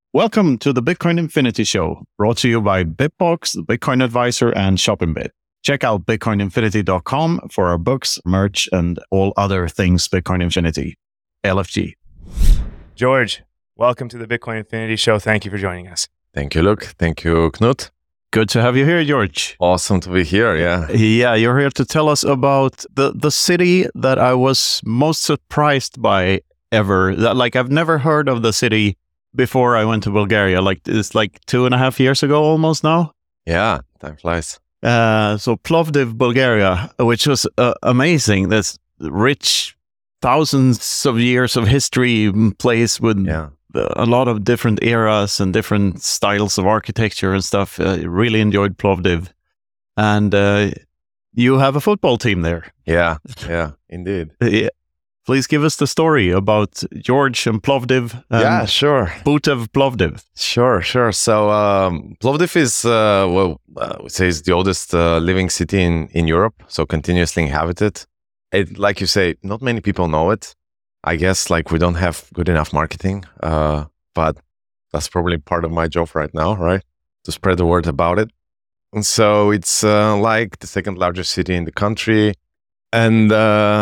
Welcome to the Bitcoin Infinity Show, brought to you by Bitbox, the Bitcoin Advisor, and ShoppingBit. Check out bitcoininfinity.com for our books, merch, and all other things Bitcoin Infinity. LFG. George, welcome to the Bitcoin Infinity Show. Thank you for joining us. Thank you, Luke. Thank you, Knut. Good to have you here, George. Awesome to be here, yeah. Yeah, you're here to tell us about the city that I was most surprised by ever. I've never heard of the city before I went to Bulgaria. It's 2.5 years ago almost now. Yeah, time flies. So Plovdiv, Bulgaria, which was amazing. This rich, thousands of years of history place with a lot of different eras and different styles of architecture and stuff. Really enjoyed Plovdiv. And you have a football team there. Yeah, indeed. Please give us the story about George and Plovdiv. Yeah, sure. Butev Plovdiv. Sure. So Plovdiv is, we say it's the oldest living city in Europe, so continuously inhabited. Like you say, not many people know it. I guess we don't have good enough marketing, but that's probably part of my job right now, right? To spread the word about it. And so it's like the second largest city in the country. And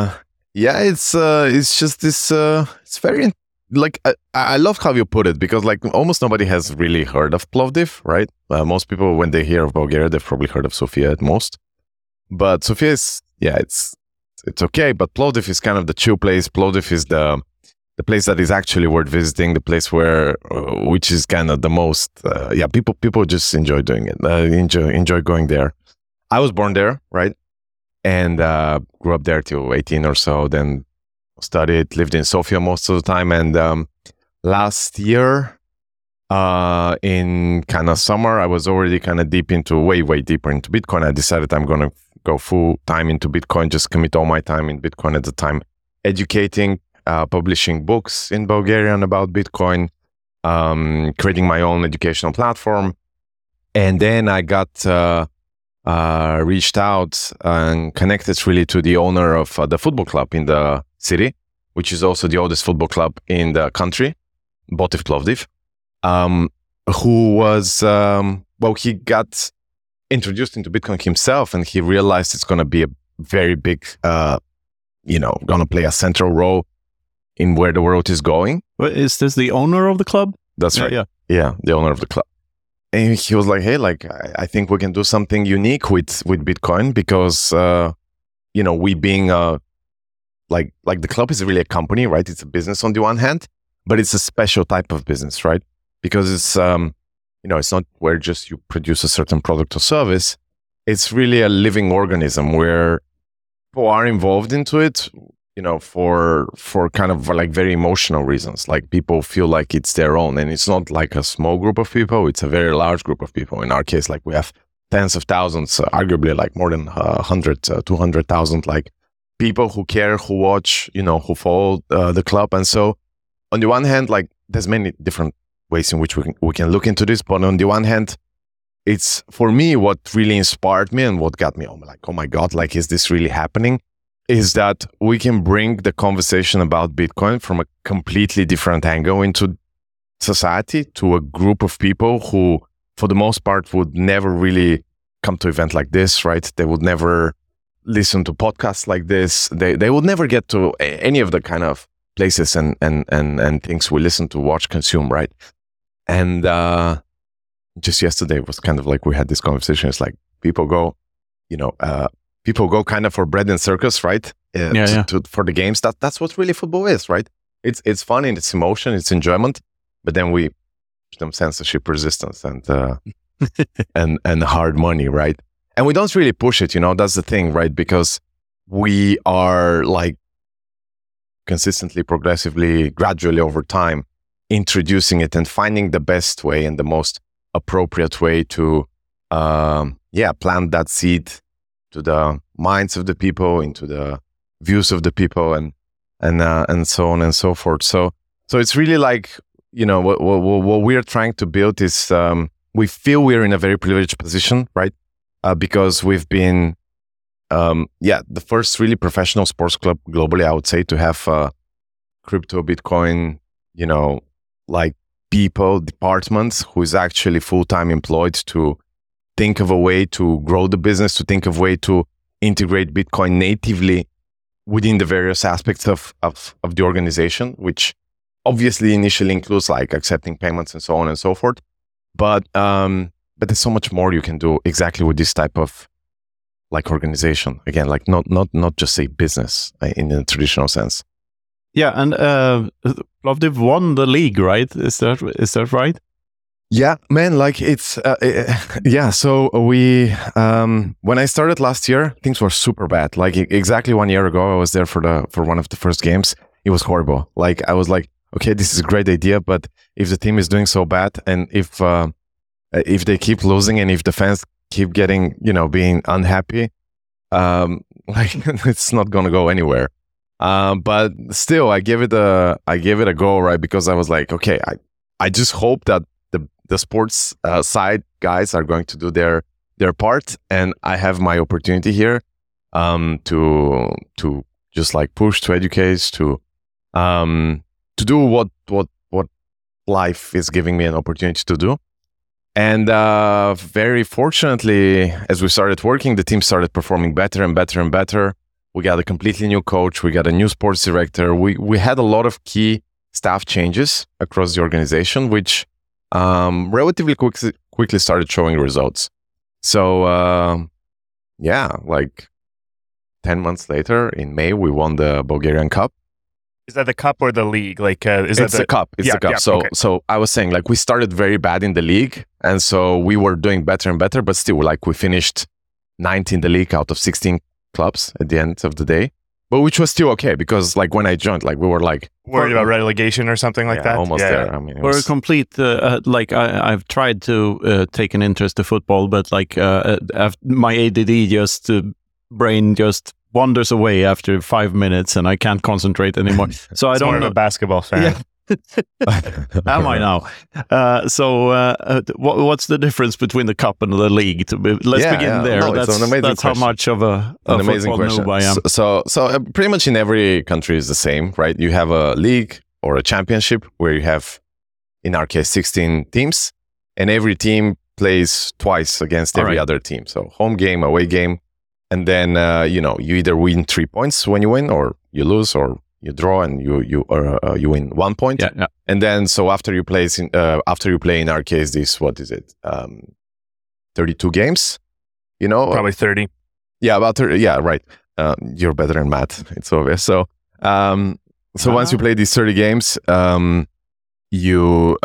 it's just this, it's very, I love how you put it, because almost nobody has really heard of Plovdiv, right? Most people, when they hear of Bulgaria, they've probably heard of Sofia at most. But Sofia is, it's okay, but Plovdiv is kind of the chill place. Plovdiv is the place that is actually worth visiting, the place which is kind of the most, people just enjoy doing it, enjoy going there. I was born there, right? And grew up there till 18 or so, then lived in Sofia most of the time. And last year, in kind of summer, I was already kind of way deeper into Bitcoin. I decided I'm going to go full time into Bitcoin, just commit all my time in Bitcoin at the time, educating, publishing books in Bulgarian about Bitcoin, creating my own educational platform. And then I got reached out and connected really to the owner of the football club in the city, which is also the oldest football club in the country, Botev Plovdiv, who was, he got introduced into Bitcoin himself, and he realized it's going to be a very big, going to play a central role in where the world is going. Is this the owner of the club? That's right. Yeah, the owner of the club. And he was like, hey, I think we can do something unique with Bitcoin, because, we being, the club is really a company, right? It's a business on the one hand, but it's a special type of business, right? Because it's, it's not where just you produce a certain product or service. It's really a living organism where people are involved into it, for kind of very emotional reasons. People feel like it's their own, and it's not like a small group of people. It's a very large group of people. In our case, we have tens of thousands, arguably more than 100, 200,000, people who care, who watch, who follow the club. And so on the one hand, there's many different ways in which we can look into this. But on the one hand, it's, for me, what really inspired me and what got me, oh my God, is this really happening? Is that we can bring the conversation about Bitcoin from a completely different angle into society, to a group of people who, for the most part, would never really come to an event like this, right? They would never listen to podcasts like this. They would never get to any of the kind of places and things we listen to, watch, consume, right? And just yesterday was kind of we had this conversation. It's people go kind of for bread and circus, right? For the games. That's what really football is, right? It's fun and it's emotion, it's enjoyment, but then we some censorship resistance and and hard money, right? And we don't really push it, that's the thing, right? Because we are consistently, progressively, gradually over time introducing it and finding the best way and the most appropriate way to plant that seed to the minds of the people, into the views of the people, and so on and so forth. So it's really what we're trying to build is we feel we're in a very privileged position, right? Because we've been the first really professional sports club globally, I would say, to have crypto, Bitcoin, people, departments who is actually full-time employed to think of a way to grow the business, to think of a way to integrate Bitcoin natively within the various aspects of the organization, which obviously initially includes like accepting payments and so on and so forth. But there's so much more you can do exactly with this type of like organization. Again, like not just a business in the traditional sense. Yeah, and Plovdiv won the league, right? Is that right? Yeah, man, like it's yeah. So we when I started last year, things were super bad. Like exactly 1 year ago, I was there for one of the first games. It was horrible. Like I was like, okay, this is a great idea, but if the team is doing so bad, and if they keep losing, and if the fans keep getting, being unhappy, like it's not gonna go anywhere. But still, I gave it a go, right? Because I was like, okay, I just hope that the sports side guys are going to do their part, and I have my opportunity here to just like push, to educate, to do what life is giving me an opportunity to do. And very fortunately, as we started working, the team started performing better and better and better. We got a completely new coach. We got a new sports director. We had a lot of key staff changes across the organization, which relatively quickly started showing results. So yeah, like 10 months later, in May, we won the Bulgarian Cup. Is that the cup or the league? Like, it's the cup. It's the cup. Yeah, so, okay. So I was saying, like, we started very bad in the league, and so we were doing better and better, but still, like, we finished 9th in the league out of 16 clubs at the end of the day. But which was still okay, because like when I joined, like we were like worried about relegation or something like that. Almost there. I mean, for a complete like I've tried to take an interest to football, but like my ADD brain just wanders away after 5 minutes, and I can't concentrate anymore. So I don't more know. Of a basketball fan. Yeah. Am I now? What's the difference between the cup and the league? Let's begin there. No, that's how much of an amazing question. Noob I am. So pretty much in every country is the same, right? You have a league or a championship where you have, in our case, 16 teams, and every team plays twice against every other team. So home game, away game, and then you either win 3 points when you win, or you lose, or you draw and you win 1 point. Yeah. And then so after you play in our case this, what is it, 32 games, probably 30. Yeah, about 30. Yeah, right. You're better in math, it's obvious. So once you play these 30 games, you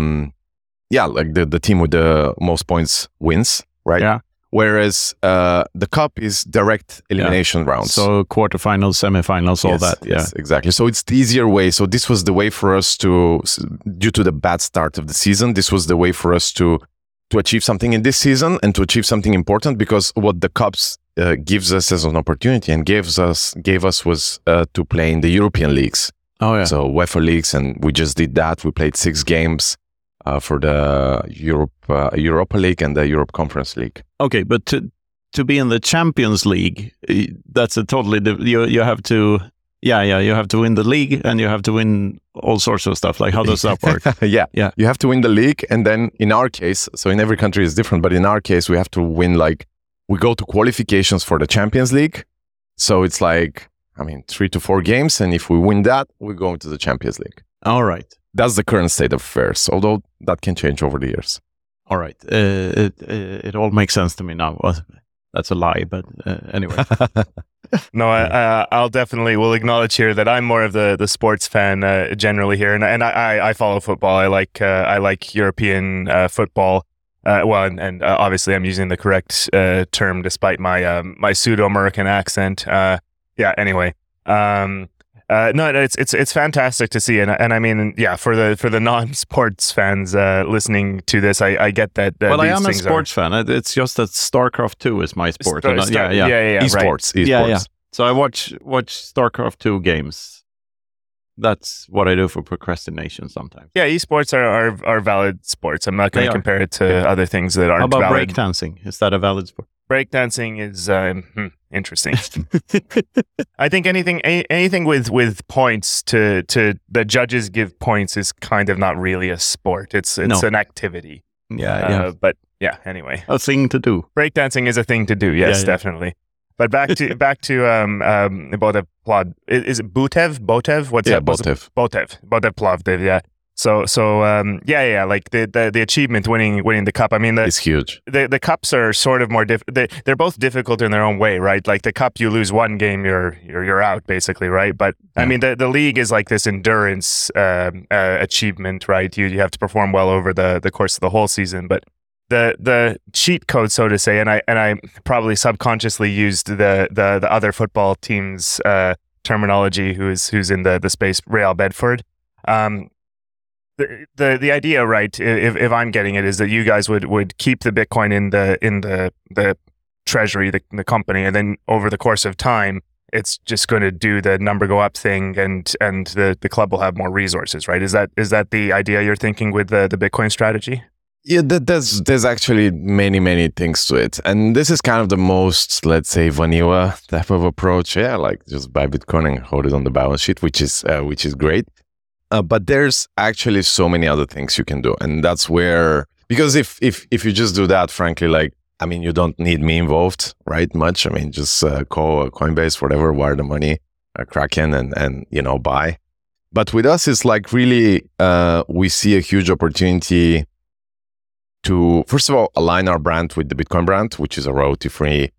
like the team with the most points wins, right? Yeah. Whereas the cup is direct elimination rounds. So quarterfinals, semifinals, all that. Yeah, yes, exactly. So it's the easier way. So this was the way for us to, due to the bad start of the season, this was the way for us to achieve something in this season and to achieve something important, because what the cups gives us as an opportunity and gave us was to play in the European leagues. Oh yeah. So UEFA leagues, and we just did that. We played 6 games. For the Europa League and the Europe Conference League. Okay, but to be in the Champions League, that's a totally you have to you have to win the league, and you have to win all sorts of stuff. Like, how does that work? Yeah, you have to win the league, and then in our case, so in every country is different, but in our case, we have to win, like, we go to qualifications for the Champions League. So it's like, 3 to 4 games, and if we win that, we go into the Champions League. All right. That's the current state of affairs, although that can change over the years. All right. It all makes sense to me now. Well, that's a lie, but anyway. No, we'll acknowledge here that I'm more of the sports fan generally here, and I follow football. I like European football. And obviously I'm using the correct term despite my my pseudo-American accent. Anyway. No, it's fantastic to see, and I mean, for the non-sports fans listening to this, I get that. Well, I am a sports fan. It's just that StarCraft 2 is my sport. Yeah. Esports. Right. Yeah. So I watch StarCraft 2 games. That's what I do for procrastination sometimes. Yeah, esports are valid sports. I'm not going to compare it to other things that aren't valid. How about breakdancing? Is that a valid sport? Breakdancing is interesting. I think anything with points to the judges give points is kind of not really a sport. It's an activity. But yeah. Anyway, a thing to do. Breakdancing is a thing to do. Yes, definitely. But back to Botev Plov. Is it Botev? What's that? Botev. Botev Plovdiv. Yeah. So like the achievement winning the cup. I mean, it's huge. The cups are sort of more they're both difficult in their own way, right? Like the cup, you lose one game, you're out basically, right? But I mean, the league is like this endurance achievement, right? You have to perform well over the course of the whole season, but the cheat code, so to say, and I probably subconsciously used the other football team's terminology, who's in the space, Real Bedford. The idea, right, if I'm getting it, is that you guys would keep the Bitcoin in the treasury, the company, and then over the course of time, it's just going to do the number go up thing, and the club will have more resources, right? Is that the idea you're thinking with the Bitcoin strategy? Yeah, there's actually many things to it, and this is kind of the most, let's say, vanilla type of approach. Yeah, like just buy Bitcoin and hold it on the balance sheet, which is great. But there's actually so many other things you can do, and that's where, because if you just do that, frankly, like, I mean, you don't need me involved, right? Much. I mean, just call Coinbase, whatever, wire the money, Kraken, and buy. But with us, it's like really we see a huge opportunity to, first of all, align our brand with the Bitcoin brand, which is a royalty-free,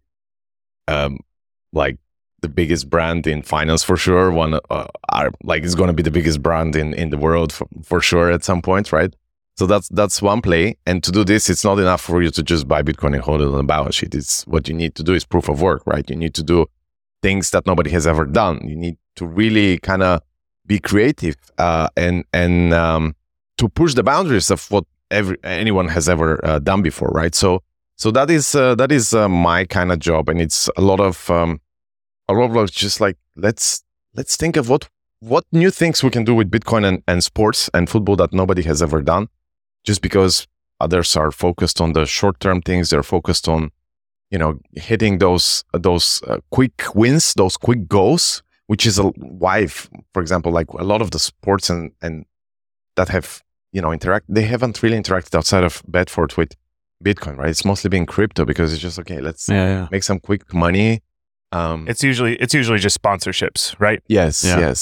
like, the biggest brand in finance for sure. It's going to be the biggest brand in the world for sure at some point, right? So that's one play. And to do this, it's not enough for you to just buy Bitcoin and hold it on the balance sheet. It's what you need to do is proof of work, right? You need to do things that nobody has ever done. You need to really kind of be creative and to push the boundaries of what anyone has ever done before, right? So that is my kind of job, and it's a lot of just like let's think of what new things we can do with Bitcoin and sports and football that nobody has ever done. Just because others are focused on the short-term things, they're focused on hitting those quick wins, those quick goals, which is why, for example, like a lot of the sports and that have they haven't really interacted outside of Bedford with Bitcoin, right? It's mostly been crypto because it's just okay. Let's make some quick money. It's usually just sponsorships, right? Yes.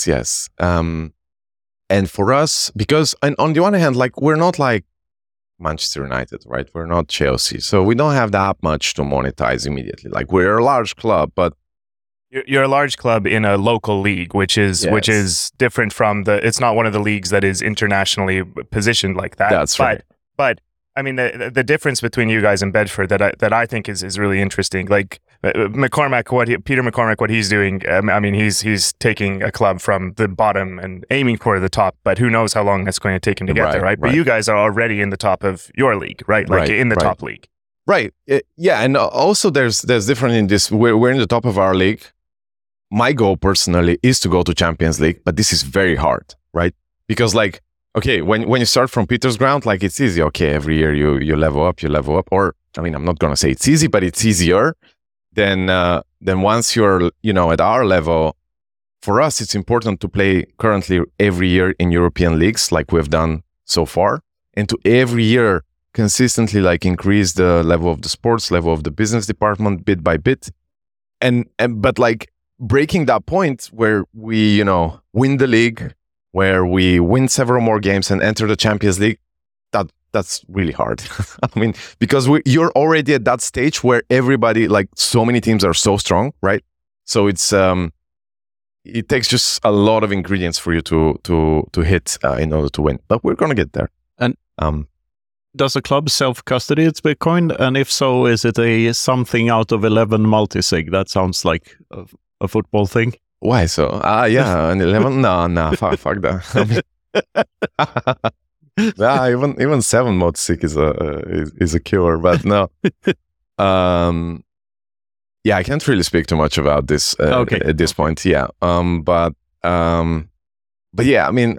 And for us, because and on the one hand, like we're not like Manchester United, right? We're not Chelsea, so we don't have that much to monetize immediately. Like we're a large club, but you're a large club in a local league, which is different from it's not one of the leagues that is internationally positioned like that. That's right. But I mean, the difference between you guys and Bedford that I think is really interesting. Like Peter McCormack, what he's doing. I mean, he's taking a club from the bottom and aiming for the top. But who knows how long that's going to take him to get there, right? But you guys are already in the top of your league, right? Like in the top league, right? Yeah, and also there's different in this. We're in the top of our league. My goal personally is to go to Champions League, but this is very hard, right? Because like. Okay, when you start from Peter's ground, like it's easy. Okay, every year you level up. Or I mean, I'm not gonna say it's easy, but it's easier than once you're at our level. For us, it's important to play currently every year in European leagues, like we've done so far, and to every year consistently like increase the level of the sports, level of the business department bit by bit, but like breaking that point where we win the league, where we win several more games and enter the Champions League, that's really hard. I mean, because you're already at that stage where everybody, like so many teams are so strong, right? So it's it takes just a lot of ingredients for you to hit in order to win. But we're gonna get there. And does the club self-custody its Bitcoin? And if so, is it a something out of 11 multisig? That sounds like a football thing. Why so? Yeah, an 11? No, fuck that. Even 7 multisig is a killer, but no. Yeah, I can't really speak too much about this at this point. Yeah, but yeah, I mean,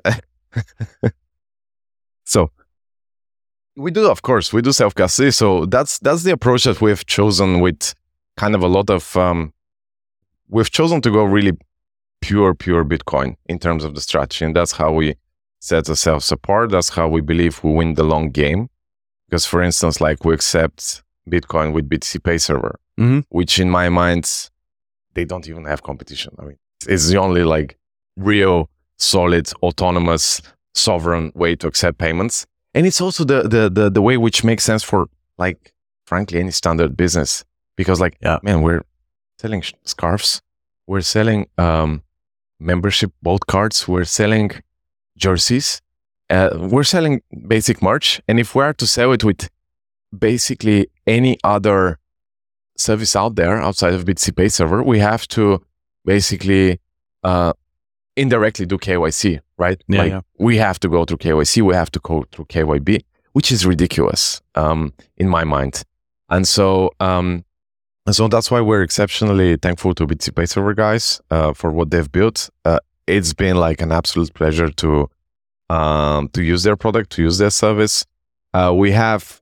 so we do self-custody. So that's the approach that we've chosen with kind of a lot of, we've chosen to go really pure Bitcoin in terms of the strategy. And that's how we set ourselves apart. That's how we believe we win the long game. Because for instance, like we accept Bitcoin with BTC Pay Server, which in my mind, they don't even have competition. I mean, it's the only like real, solid, autonomous, sovereign way to accept payments. And it's also the way which makes sense for like, frankly, any standard business. Because like, man, we're selling scarves. We're selling membership boat cards. We're selling jerseys. We're selling basic merch. And if we are to sell it with basically any other service out there outside of BTC Pay Server, we have to basically indirectly do KYC, right? We have to go through KYC. We have to go through KYB, which is ridiculous in my mind. And so that's why we're exceptionally thankful to BTC Pay Server guys for what they've built. It's been like an absolute pleasure to use their product, to use their service. We have,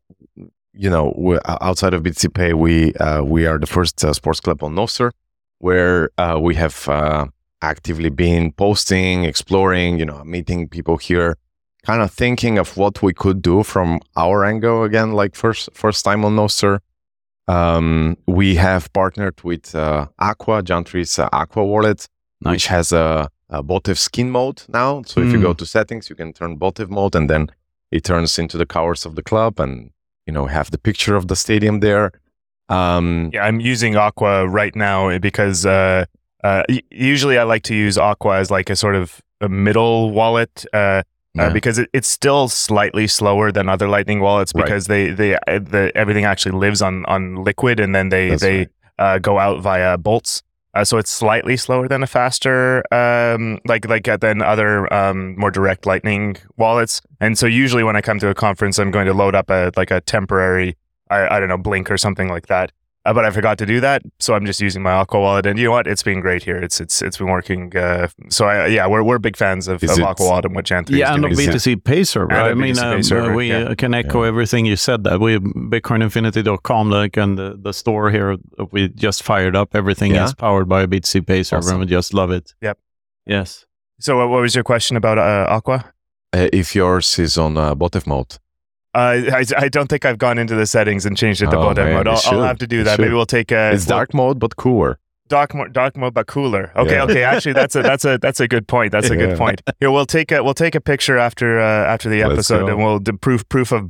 outside of BTC Pay, we are the first sports club on Nostr, where we have actively been posting, exploring, meeting people here, kind of thinking of what we could do from our angle again, like first time on Nostr. We have partnered with Aqua, Jantry's Aqua wallet, which has a Botev skin mode now. So if you go to settings, you can turn Botev mode, and then it turns into the colors of the club, and have the picture of the stadium there. I'm using Aqua right now because usually I like to use Aqua as like a sort of a middle wallet because it's still slightly slower than other Lightning wallets because they everything actually lives on Liquid, and then they go out via bolts. So it's slightly slower than a faster, than other more direct Lightning wallets. And so usually when I come to a conference, I'm going to load up a temporary, I don't know, Blink or something like that. But I forgot to do that, so I'm just using my Aqua wallet. And you know what? It's been great here. It's been working. We're big fans of Aqua wallet and what Jantry is doing. Yeah, and BTC Pay Server. I mean, we can echo everything you said. That we BitcoinInfinity.com, and the store here, we just fired up. Everything is powered by a BTC Pay Server, and we just love it. Yep. Yes. So, what was your question about Aqua? If yours is on Botev mode. I don't think I've gone into the settings and changed it to Botev mode. I'll have to do that. Maybe we'll take a. It's dark mode, but cooler. Dark mode, but cooler. Okay. Actually, that's a good point. That's a good point. Here, we'll take a picture after the episode, and we'll do proof of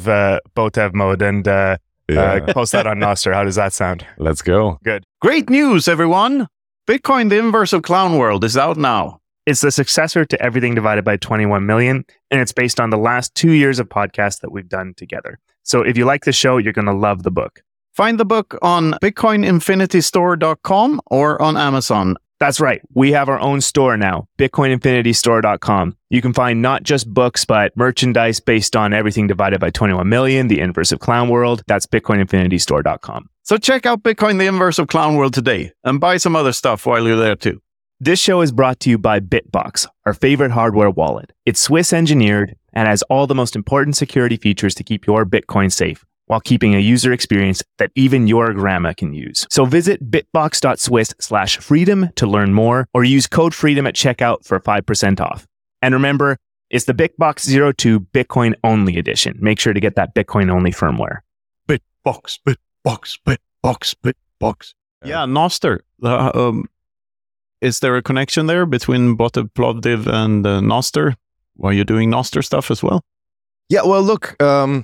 Botev mode, and post that on Nostr. How does that sound? Let's go. Good. Great news, everyone! Bitcoin: The Inverse of Clown World is out now. It's the successor to Everything Divided by 21 Million, and it's based on the last 2 years of podcasts that we've done together. So if you like the show, you're going to love the book. Find the book on BitcoinInfinityStore.com or on Amazon. That's right. We have our own store now, BitcoinInfinityStore.com. You can find not just books, but merchandise based on Everything Divided by 21 Million, The Inverse of Clown World. That's BitcoinInfinityStore.com. So check out Bitcoin: The Inverse of Clown World today and buy some other stuff while you're there too. This show is brought to you by BitBox, our favorite hardware wallet. It's Swiss engineered and has all the most important security features to keep your Bitcoin safe, while keeping a user experience that even your grandma can use. So visit bitbox.swiss/freedom to learn more, or use code FREEDOM at checkout for 5% off. And remember, it's the BitBox 02 Bitcoin only edition. Make sure to get that Bitcoin only firmware. BitBox. Yeah, Nostr. Is there a connection there between Botev Plovdiv and Nostr? Were you doing Nostr stuff as well? Yeah, well, look, a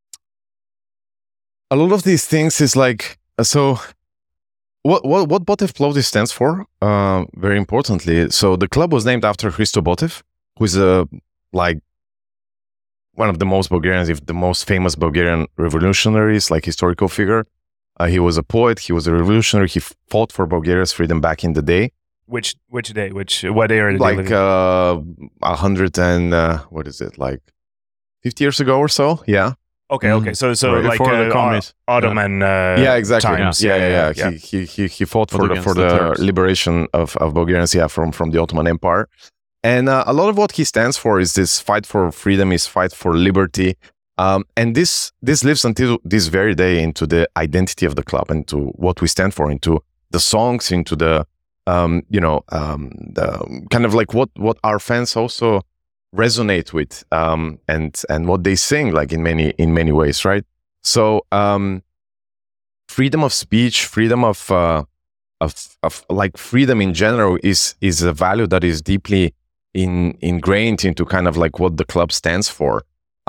lot of these things is like, so what Botev Plovdiv stands for, very importantly, so the club was named after Hristo Botev, who is one of the most Bulgarians, if the most famous Bulgarian revolutionaries, like historical figure. He was a poet, he was a revolutionary, he fought for Bulgaria's freedom back in the day. What day? What day are you like 100 and what is it, like 50 years ago or so? Yeah. Okay. So right like the Ottoman exactly. times. Yeah. He fought for the liberation of Bulgarians, from the Ottoman Empire. And a lot of what he stands for is this fight for freedom, is fight for liberty. And this lives until this very day into the identity of the club, into what we stand for, into the songs, into the the kind of like what our fans also resonate with, and what they sing, like in many ways, right? So freedom of speech, freedom of like freedom in general is a value that is deeply ingrained into kind of like what the club stands for.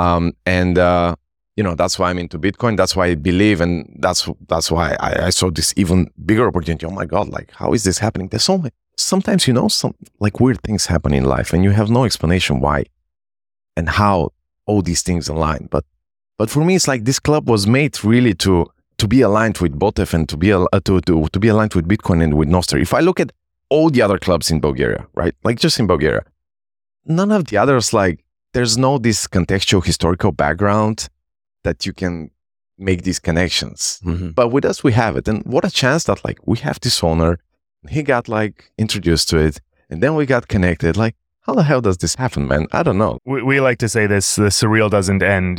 That's why I'm into Bitcoin. That's why I believe, and that's why I saw this even bigger opportunity. Oh my God, like how is this happening? There's so many, sometimes, some like weird things happen in life and you have no explanation why and how all these things align. But for me, it's like this club was made really to be aligned with Botev and to be aligned with Bitcoin and with Nostr. If I look at all the other clubs in Bulgaria, right? Like just in Bulgaria, none of the others, like there's no this contextual historical background that you can make these connections. Mm-hmm. But with us, we have it. And what a chance that like we have this owner, he got like introduced to it, and then we got connected. Like, how the hell does this happen, man? I don't know. We like to say this, the surreal doesn't end,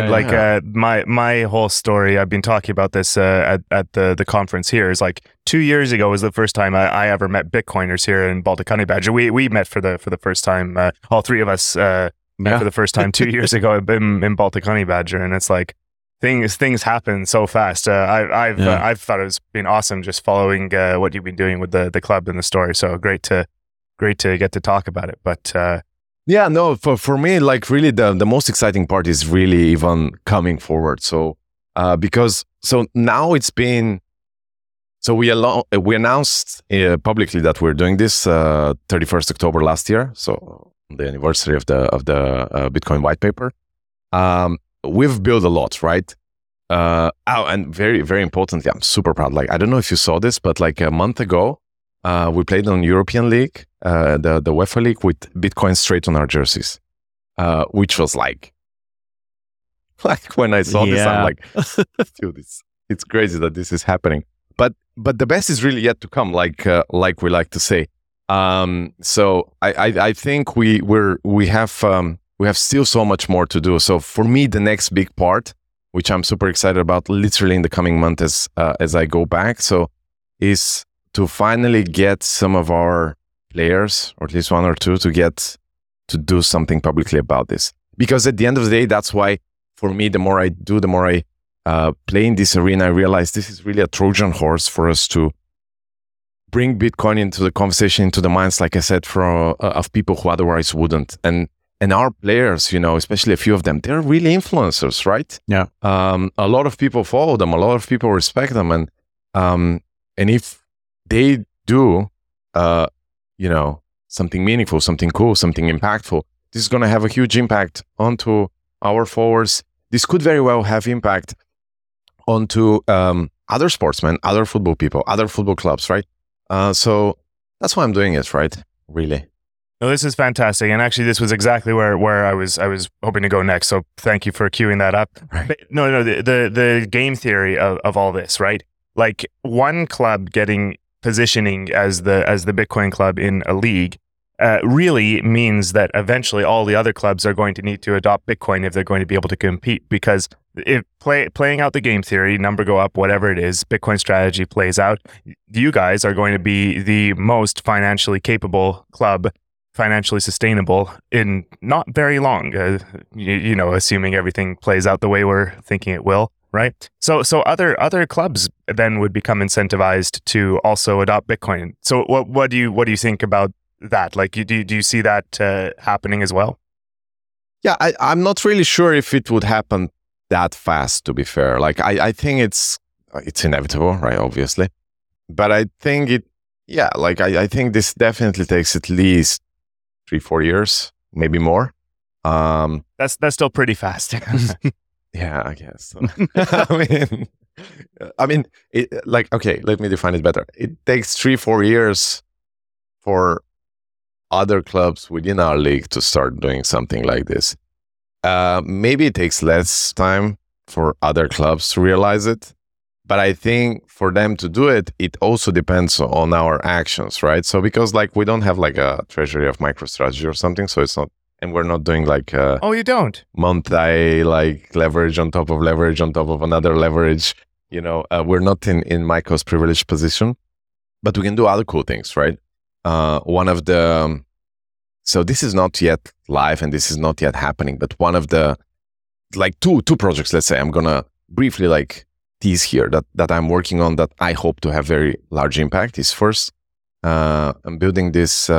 my whole story, I've been talking about this at the conference here, is like 2 years ago was the first time I ever met Bitcoiners here in Baltic Honey Badger. We met for the first time, all three of us met for the first time 2 years ago in Baltic Honey Badger, and it's like things happen so fast. I've thought it's been awesome just following what you've been doing with the club and the story. So great to get to talk about it. But for me, like really the most exciting part is really even coming forward. So because now it's been, so we announced publicly that we're doing this 31st October last year, so the anniversary of the Bitcoin white paper. We've built a lot, right? And very, very importantly, I'm super proud. Like, I don't know if you saw this, but like a month ago, we played on European League, the UEFA League, with Bitcoin straight on our jerseys, which was like when I saw this, I'm like, dude, it's crazy that this is happening. But the best is really yet to come, like we like to say. So I think we have still so much more to do. So for me, the next big part, which I'm super excited about, literally in the coming month as I go back, so is to finally get some of our players, or at least one or two, to do something publicly about this. Because at the end of the day, that's why, for me, the more I do, the more I play in this arena, I realize this is really a Trojan horse for us to bring Bitcoin into the conversation, into the minds, like I said, of people who otherwise wouldn't. And our players, especially a few of them, they're really influencers, right? Yeah. A lot of people follow them. A lot of people respect them. And if they do, something meaningful, something cool, something impactful, this is going to have a huge impact onto our forwards. This could very well have impact onto other sportsmen, other football people, other football clubs, right? So that's why I'm doing it, right? Really. No, this is fantastic, and actually, this was exactly where I was hoping to go next. So, thank you for queuing that up. Right. But the game theory of all this, right? Like one club positioning as the Bitcoin club in a league really means that eventually all the other clubs are going to need to adopt Bitcoin if they're going to be able to compete. Because if playing out the game theory, number go up, whatever it is, Bitcoin strategy plays out, you guys are going to be the most financially capable club, financially sustainable in not very long, assuming everything plays out the way we're thinking it will, right? So other clubs then would become incentivized to also adopt Bitcoin. So what do you think about that? Like, do you see that happening as well? Yeah, I'm not really sure if it would happen that fast, to be fair. Like, I think it's inevitable, right? Obviously. But I think I think this definitely takes at least 3-4 years, maybe more. That's still pretty fast. Yeah, I guess. I mean, okay, let me define it better. It takes 3-4 years for other clubs within our league to start doing something like this. Maybe it takes less time for other clubs to realize it. But I think for them to do it, it also depends on our actions, right? So because we don't have like a treasury of MicroStrategy or something, so it's not and we're not doing like you don't multi like leverage on top of leverage on top of another leverage. We're not in Maiko's privileged position, but we can do other cool things, right? So this is not yet live and this is not yet happening, but one of the like two projects, let's say, I'm gonna briefly like tease here that I'm working on that I hope to have very large impact is first, I'm building this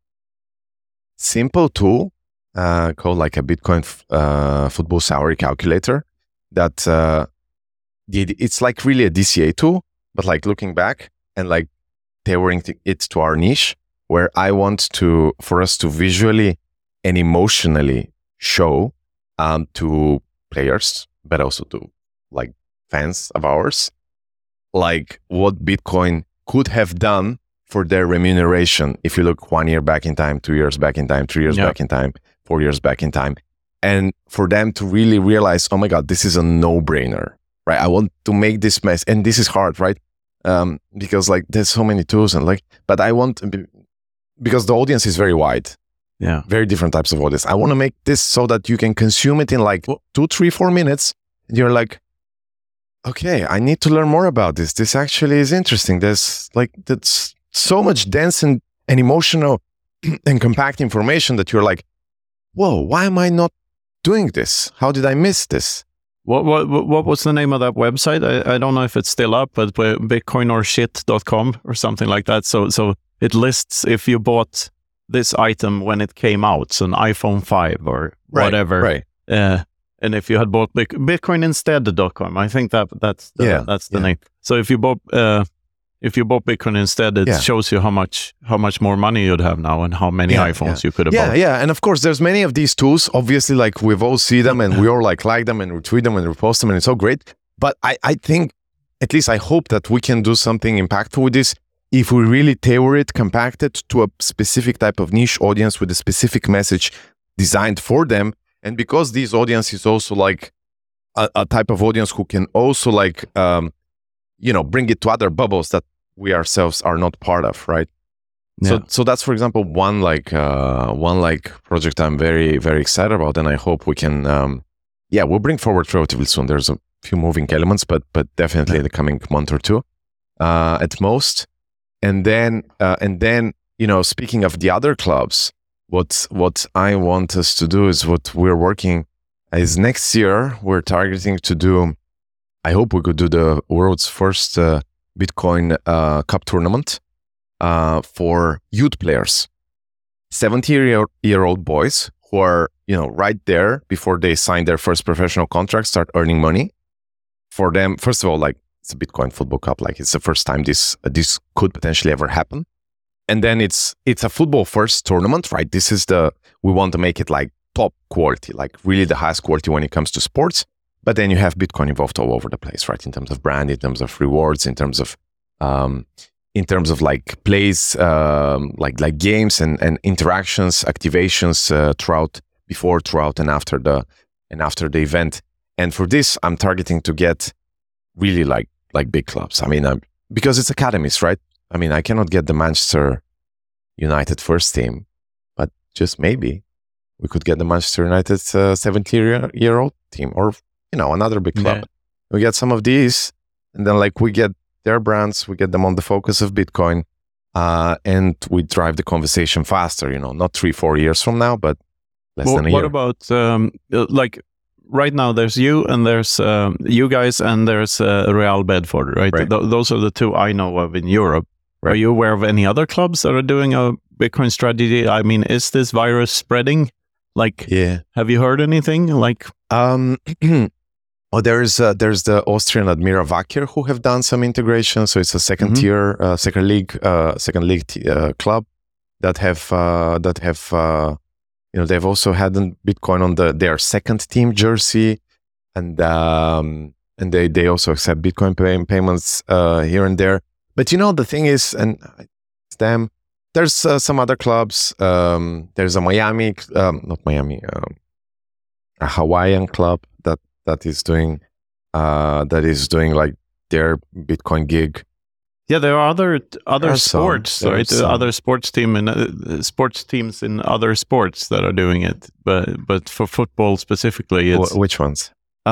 simple tool called like a Bitcoin football salary calculator that it's like really a DCA tool, but like looking back and like tailoring it to our niche, where I want for us to visually and emotionally show to players, but also to like fans of ours, like what Bitcoin could have done for their remuneration if you look 1 year back in time, 2 years back in time, 3 years back in time, 4 years back in time, and for them to really realize, oh my God, this is a no-brainer, right? I want to make this mess, and this is hard, right? Because like there's so many tools and like, but I want, because the audience is very wide, very different types of audience. I want to make this so that you can consume it in like 2, 3, 4 minutes, and you're like, okay, I need to learn more about this. This actually is interesting. That's so much dense and emotional and compact information that you're like, whoa, why am I not doing this? How did I miss this? What was the name of that website? I don't know if it's still up, but bitcoinorshit.com or something like that. So it lists if you bought this item when it came out, so an iPhone 5 or whatever. Right. And if you had bought bitcoininstead.com, I think that's the name. So if you bought Bitcoin instead, it shows you how much more money you'd have now and how many iPhones you could have bought. Yeah. And of course, there's many of these tools. Obviously, like we've all seen them and we all like them and retweet them and repost them, and it's so great. But I think, at least I hope that we can do something impactful with this if we really tailor it, compact it to a specific type of niche audience with a specific message designed for them. And because this audience is also like a type of audience who can also like, bring it to other bubbles that we ourselves are not part of, right? Yeah. So that's, for example, one project I'm very, very excited about, and I hope we can, we'll bring forward relatively soon. There's a few moving elements, but definitely in the coming month or two, at most. And then, speaking of the other clubs, what I want us to do is what we're working is next year we're targeting to do. I hope we could do the world's first Bitcoin Cup tournament for youth players, 17-year-old boys who are right there before they sign their first professional contract, start earning money. For them, first of all, like it's a Bitcoin Football Cup, like it's the first time this could potentially ever happen. And then it's a football first tournament, right? We want to make it like top quality, like really the highest quality when it comes to sports. But then you have Bitcoin involved all over the place, right? In terms of brand, in terms of rewards, in terms of like plays, like games and interactions, activations throughout, and after the event. And for this, I'm targeting to get really like big clubs. I mean, because it's academies, right? I mean, I cannot get the Manchester United first team, but just maybe we could get the Manchester United 17-year-old team, or another big club. We get some of these, and then like we get their brands, we get them on the focus of Bitcoin, and we drive the conversation faster. Not 3-4 years from now, but less than a year. What about like right now? There's you and there's you guys, and there's Real Bedford, right? Those are the two I know of in Europe. Right. Are you aware of any other clubs that are doing a Bitcoin strategy? I mean, is this virus spreading? Like, have you heard anything? Like, there's the Austrian Admira Wacker who have done some integration. So it's a second tier, second league club that have they've also had Bitcoin on their second team jersey, and they also accept Bitcoin payments here and there. But the thing is, and it's them. There's some other clubs. There's a a Hawaiian club that is doing like their Bitcoin gig. Yeah, there are other sports, right? Other sports teams in other sports that are doing it, but for football specifically, it's which ones?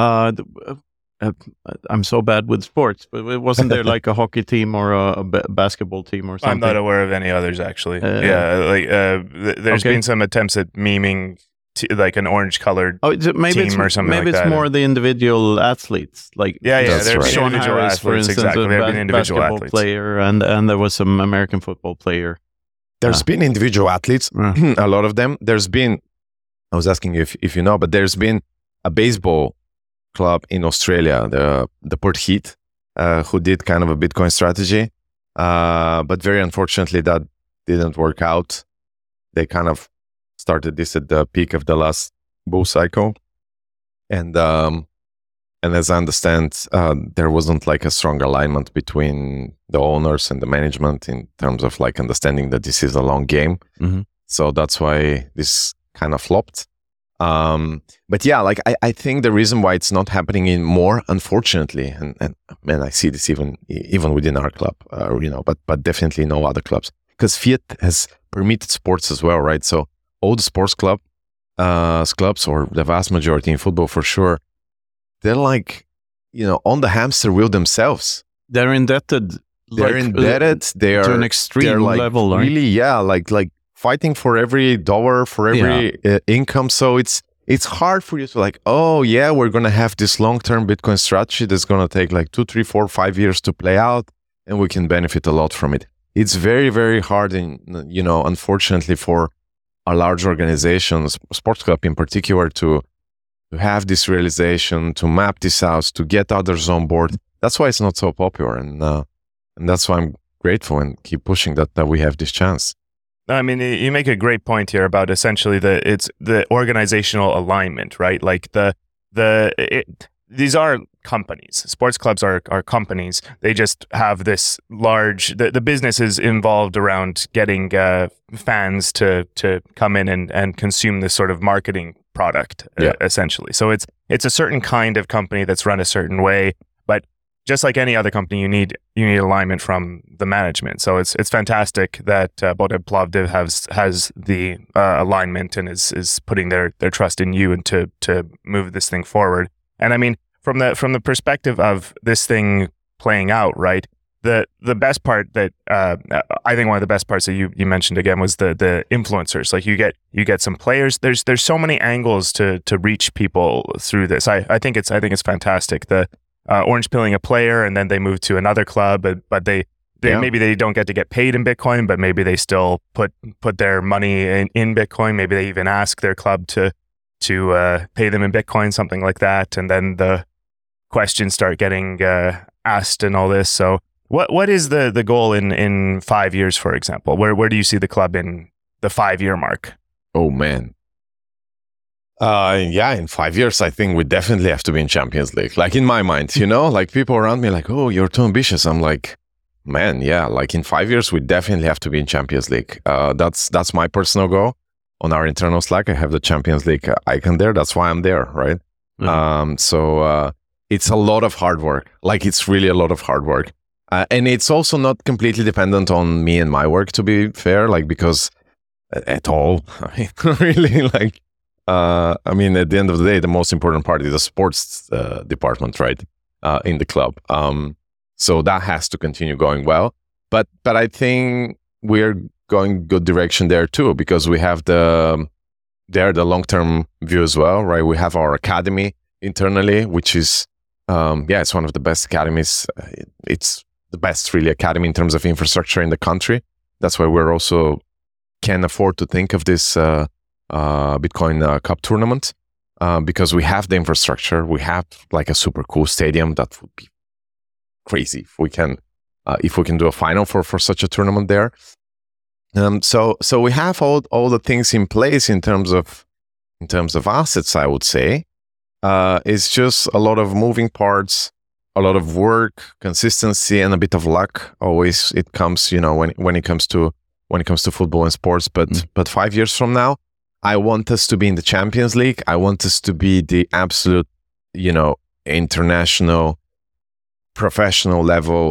I'm so bad with sports, but wasn't there like a hockey team or a basketball team or something? I'm not aware of any others actually. There's been some attempts at memeing like an orange-colored team or something. Maybe like it's more the individual athletes, like there's Sean individual Harris, athletes, for instance, exactly. a There have been individual basketball athletes. player, and there was some American football player. There's been individual athletes, a lot of them. There's been, I was asking you if you know, but there's been a baseball club in Australia, the Perth Heat, who did kind of a Bitcoin strategy, but very unfortunately that didn't work out. They kind of started this at the peak of the last bull cycle, and as I understand, there wasn't like a strong alignment between the owners and the management in terms of like understanding that this is a long game. Mm-hmm. So that's why this kind of flopped. But yeah, like I think the reason why it's not happening in more, unfortunately, and man, I see this even within our club, but definitely no other clubs, because fiat has permitted sports as well, right? So all the sports clubs, or the vast majority in football for sure, they're like, on the hamster wheel themselves. They're indebted. They're indebted. They are to an extreme level, right? Really, yeah, like fighting for every dollar, for every income. So it's hard for you to like, oh yeah, we're gonna have this long-term Bitcoin strategy that's gonna take like 2, 3, 4, 5 years to play out, and we can benefit a lot from it. It's very, very hard, and unfortunately for a large organizations, sports club in particular, to have this realization, to map this out, to get others on board. That's why it's not so popular, and that's why I'm grateful and keep pushing that we have this chance. I mean, you make a great point here about essentially it's the organizational alignment, right? Like these are companies. Sports clubs are companies. They just have this large. The business is involved around getting fans to come in and consume this sort of marketing product, essentially. So it's a certain kind of company that's run a certain way, but just like any other company, you need alignment from the management. So it's fantastic that Botev Plovdiv has the alignment and is putting their trust in you and to move this thing forward. And I mean, from the perspective of this thing playing out, right? The best part that I think one of the best parts that you mentioned again was the influencers. Like you get some players. There's so many angles to reach people through this. I think it's fantastic. The orange pilling a player and then they move to another club, but they maybe they don't get paid in Bitcoin, but maybe they still put their money in Bitcoin. Maybe they even ask their club to pay them in Bitcoin, something like that. And then the questions start getting asked and all this. So what is the goal in 5 years, for example? Where do you see the club in the 5-year mark? Oh man. In 5 years, I think we definitely have to be in Champions League. Like in my mind, like people around me like, oh, you're too ambitious. I'm like, man, yeah, like in 5 years, we definitely have to be in Champions League. That's my personal goal. On our internal Slack, I have the Champions League icon there. That's why I'm there, right? Mm-hmm. So it's a lot of hard work. Like it's really a lot of hard work. And it's also not completely dependent on me and my work, to be fair, like because at all, I mean, really like, at the end of the day, the most important part is the sports department, right? In the club. So that has to continue going well. But I think we're going good direction there too, because we have the long-term view as well, right? We have our academy internally, which is, it's one of the best academies. It's the best really academy in terms of infrastructure in the country. That's why we're also can afford to think of this Bitcoin Cup tournament, because we have the infrastructure. We have like a super cool stadium that would be crazy if we can do a final for such a tournament there. So we have all the things in place in terms of assets, I would say. It's just a lot of moving parts, a lot of work, consistency, and a bit of luck. Always it comes, when it comes to football and sports. But 5 years from now, I want us to be in the Champions League. I want us to be the absolute, international, professional level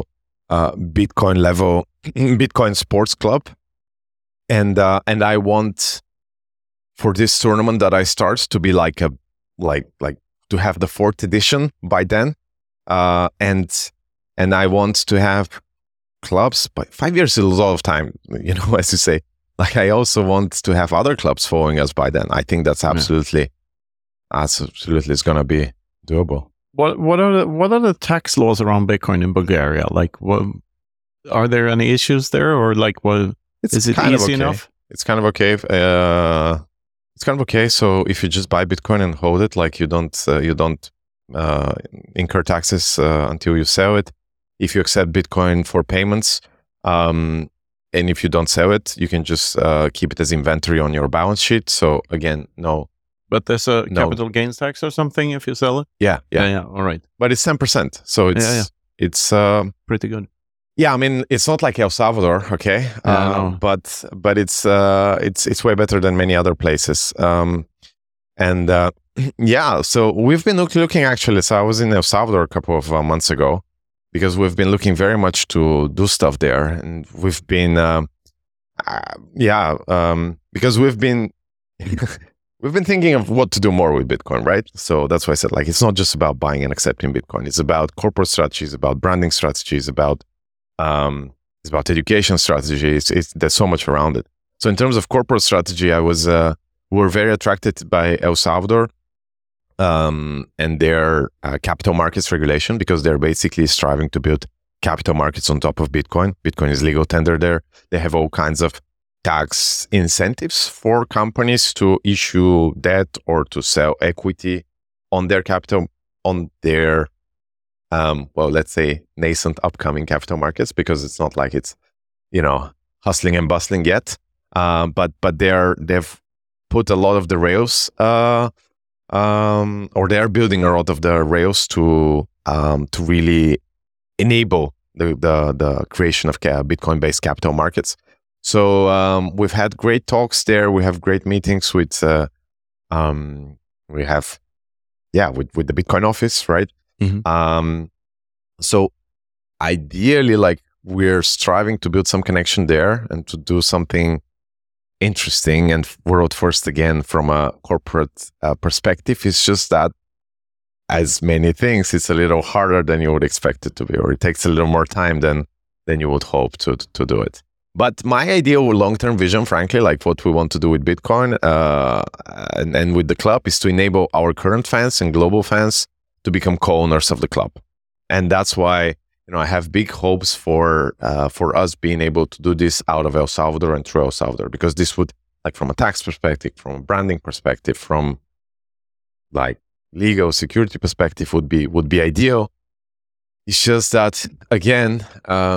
Bitcoin level Bitcoin sports club, and I want for this tournament that I start to be like to have the 4th edition by then, and I want to have clubs. But 5 years is a lot of time, as you say. Like I also want to have other clubs following us by then. I think that's absolutely is going to be doable. What are the tax laws around Bitcoin in Bulgaria? Like, are there any issues there, or like, is it easy enough? It's kind of okay. It's kind of okay. So if you just buy Bitcoin and hold it, like you don't incur taxes until you sell it. If you accept Bitcoin for payments, and if you don't sell it, you can just keep it as inventory on your balance sheet. So again, no. But there's a capital gains tax or something if you sell it? Yeah. All right. But it's 10%. So it's pretty good. Yeah, I mean, it's not like El Salvador, okay? But it's way better than many other places. So we've been looking actually. So I was in El Salvador a couple of months ago because we've been looking very much to do stuff there, and we've been because we've been we've been thinking of what to do more with Bitcoin, right? So that's why I said, like, it's not just about buying and accepting Bitcoin. It's about corporate strategies, about branding strategies, about education strategies. There's so much around it. So in terms of corporate strategy, we're very attracted by El Salvador and their capital markets regulation, because they're basically striving to build capital markets on top of Bitcoin. Bitcoin is legal tender there. They have all kinds of tax incentives for companies to issue debt or to sell equity on their capital, on their let's say nascent upcoming capital markets, because it's not like it's hustling and bustling yet, but they've put a lot of the rails or they're building a lot of the rails to really enable the creation of Bitcoin based capital markets. So we've had great talks there. We have great meetings with with the Bitcoin office, right? Mm-hmm. So ideally, like, we're striving to build some connection there and to do something interesting and world first again from a corporate perspective. It's just that, as many things, it's a little harder than you would expect it to be, or it takes a little more time than you would hope to do it. But my ideal long-term vision, frankly, like what we want to do with Bitcoin and with the club, is to enable our current fans and global fans to become co-owners of the club. And that's why, I have big hopes for us being able to do this out of El Salvador and through El Salvador, because this would, like, from a tax perspective, from a branding perspective, from like legal security perspective, would be ideal. It's just that, again,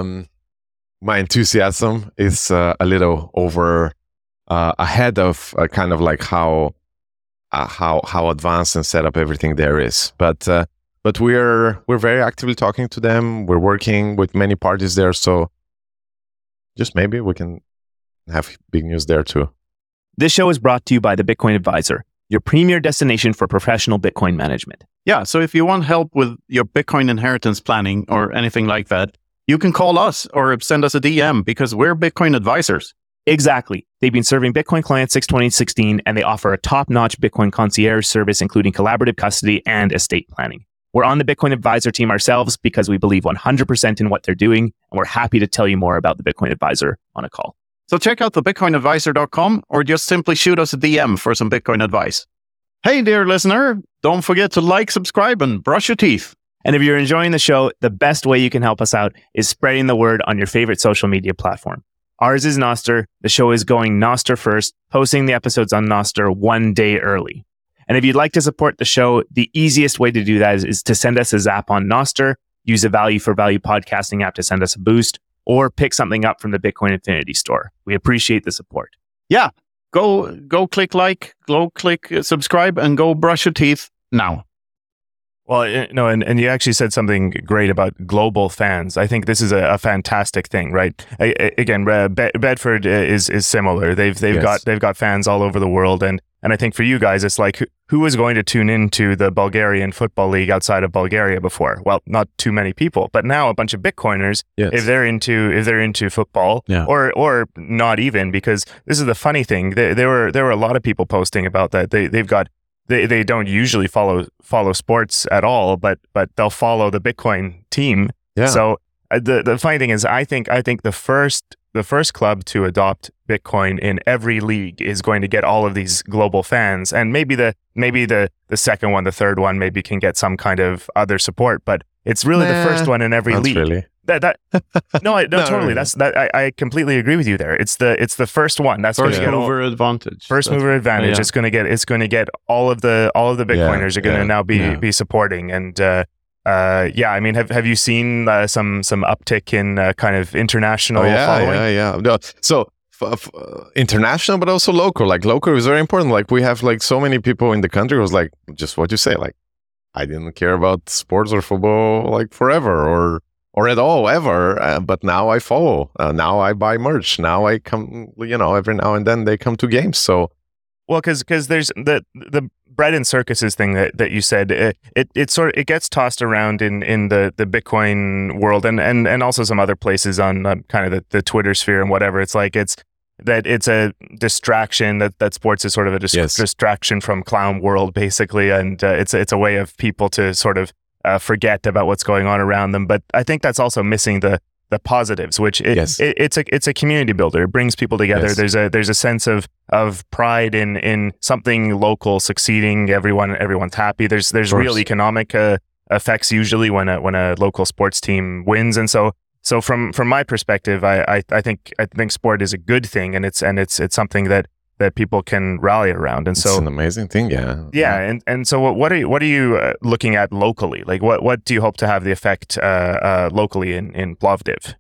my enthusiasm is a little over ahead of kind of like how advanced and set up everything there is. But we're very actively talking to them. We're working with many parties there, so just maybe we can have big news there too. This show is brought to you by the Bitcoin Advisor, your premier destination for professional Bitcoin management. Yeah, so if you want help with your Bitcoin inheritance planning or anything like that, you can call us or send us a DM, because we're Bitcoin advisors. Exactly. They've been serving Bitcoin clients since 2016, and they offer a top-notch Bitcoin concierge service, including collaborative custody and estate planning. We're on the Bitcoin Advisor team ourselves because we believe 100% in what they're doing, and we're happy to tell you more about the Bitcoin Advisor on a call. So check out thebitcoinadvisor.com or just simply shoot us a DM for some Bitcoin advice. Hey, dear listener, don't forget to like, subscribe, and brush your teeth. And if you're enjoying the show, the best way you can help us out is spreading the word on your favorite social media platform. Ours is Nostr. The show is going Nostr first, posting the episodes on Nostr 1 day early. And if you'd like to support the show, the easiest way to do that is to send us a zap on Nostr, use a value for value podcasting app to send us a boost, or pick something up from the Bitcoin Infinity store. We appreciate the support. Yeah, go click like, go click subscribe, and go brush your teeth now. Well, no, and you actually said something great about global fans. I think this is a fantastic thing, right? Again, Bedford is similar. They've got fans all over the world, and And I think for you guys, it's like, who was going to tune into the Bulgarian Football League outside of Bulgaria before? Well, not too many people, but now a bunch of Bitcoiners, if they're into football, or not even, because this is the funny thing. There were a lot of people posting about that. They don't usually follow sports at all, but they'll follow the Bitcoin team. Yeah. So the funny thing is, I think the first club to adopt Bitcoin in every league is going to get all of these global fans, and maybe the second one, the third one, maybe can get some kind of other support, but it's really the first one in every league. Really. Totally. I completely agree with you there. It's the first one. That's first mover advantage. First mover advantage. Yeah. It's going to get all of the Bitcoiners are going to now be supporting. And I mean, have you seen some uptick in kind of international following? Yeah. No, so international, but also local. Like local is very important. Like we have like so many people in the country who's like just what you say. Like I didn't care about sports or football like forever or at all ever, but now I follow. Now I buy merch. Now I come. Every now and then they come to games. So. Well, because there's the bread and circuses thing that you said, it gets tossed around in the Bitcoin world and also some other places on kind of the Twitter sphere and whatever. It's like it's a distraction, that sports is sort of a distraction from clown world basically, and it's a way of people to sort of forget about what's going on around them. But I think that's also missing the positives, which it's a community builder. It brings people together. There's a sense of pride in something local succeeding. Everyone's happy. There's real economic effects usually when a local sports team wins. And so from my perspective, I think sport is a good thing, and it's something that people can rally around. And it's an amazing thing. And so what are you looking at locally? Like what do you hope to have the effect locally in Plovdiv?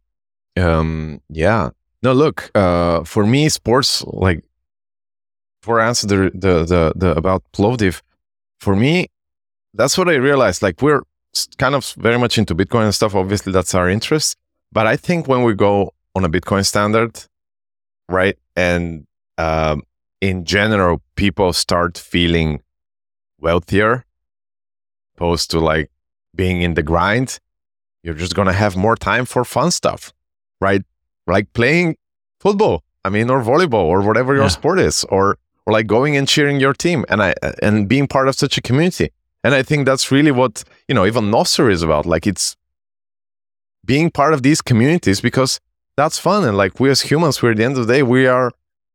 No, look, for me, sports, like for answer the about Plovdiv, for me, that's what I realized. Like we're kind of very much into Bitcoin and stuff. Obviously that's our interest, but I think when we go on a Bitcoin standard, right? And, in general, people start feeling wealthier, opposed to like being in the grind. You're just going to have more time for fun stuff, right? Like playing football, or volleyball or whatever your sport is, or like going and cheering your team and being part of such a community. And I think that's really what, even Nostr is about. Like it's being part of these communities because that's fun. And like we as humans, we're at the end of the day, we are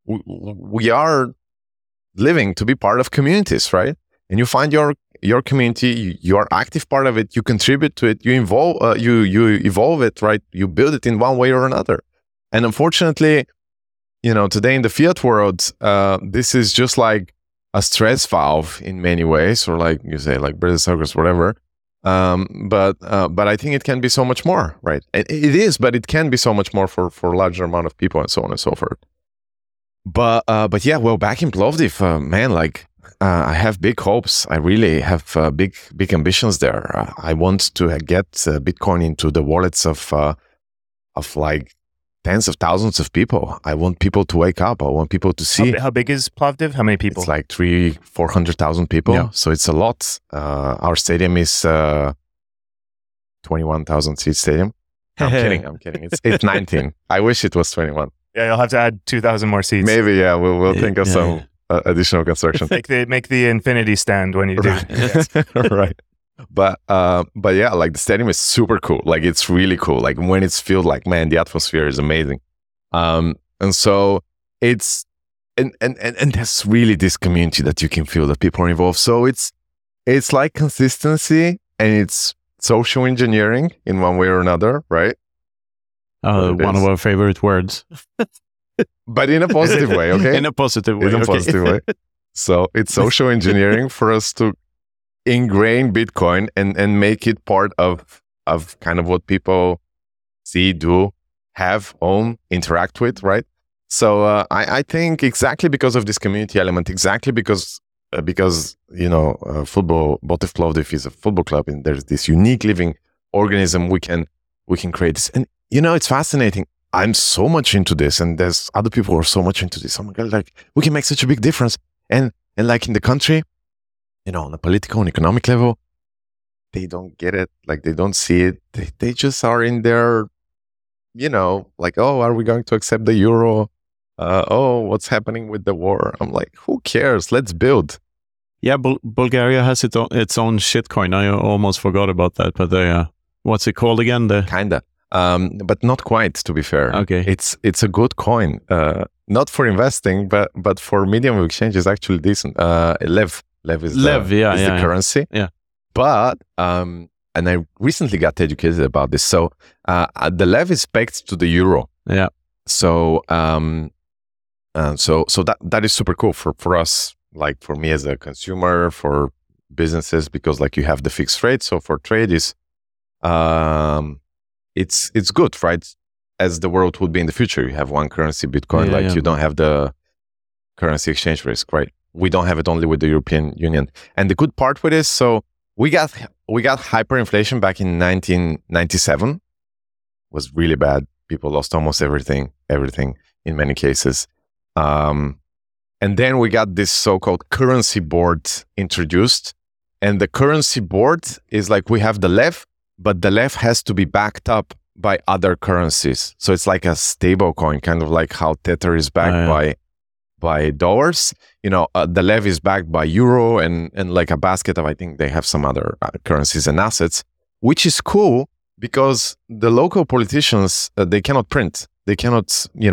living to be part of communities, right? And you find your community, you are active part of it, you contribute to it, you evolve it, right? You build it in one way or another. And unfortunately, today in the fiat world, this is just like a stress valve in many ways, or like you say, like bread and circus, whatever. But I think it can be so much more, right? It is, but it can be so much more for a larger amount of people and so on and so forth. But yeah, well, back in Plovdiv, man, like I have big hopes. I really have big ambitions there. I want to get Bitcoin into the wallets of like tens of thousands of people. I want people to wake up. I want people to see. How big is Plovdiv? How many people? It's like 300,000-400,000 people. Yeah. So it's a lot. Our stadium is 21,000 seat stadium. I'm kidding. It's 19. I wish it was 21. Yeah, you'll have to add 2,000 more seats. Maybe, yeah. We'll think of some additional construction. make the infinity stand when you do. Right. But yeah, like the stadium is super cool. Like it's really cool. Like when it's filled, like man, the atmosphere is amazing. And so it's and there's really this community that you can feel that people are involved. So it's like consistency and it's social engineering in one way or another, right? One of our favorite words. But in a positive way, okay? In a positive way. Positive way. So it's social engineering for us to ingrain Bitcoin and make it part of kind of what people see, do, have, own, interact with, right? So I think exactly because of this community element, exactly because football, Botev Plovdiv is a football club, and there's this unique living organism we can create this. And it's fascinating. I'm so much into this, and there's other people who are so much into this. Oh my God, like we can make such a big difference. And And like in the country, on a political and economic level, they don't get it. Like they don't see it. They just are in their, like, oh, are we going to accept the euro? Oh, what's happening with the war? I'm like, who cares? Let's build. Yeah, Bulgaria has its own shitcoin. I almost forgot about that. But what's it called again? Kinda, but not quite. To be fair, okay. It's a good coin. Not for investing, but for medium of exchange is actually decent. Lev is the currency. Yeah, but and I recently got educated about this. So the Lev is pegged to the euro. Yeah. So so that is super cool for us. Like for me as a consumer, for businesses, because like you have the fixed rate. So for trade is, it's good, right? As the world would be in the future, you have one currency, Bitcoin. You don't have the currency exchange risk, right? We don't have it only with the European Union. And the good part with this, so we got hyperinflation back in 1997. Was really bad. People lost almost everything in many cases. And then we got this so-called currency board introduced. And the currency board is like, we have the Lev, but the Lev has to be backed up by other currencies. So it's like a stable coin, kind of like how Tether is backed by dollars. The Lev is backed by euro and like a basket of, I think they have some other currencies and assets, which is cool because the local politicians, they cannot print. They cannot,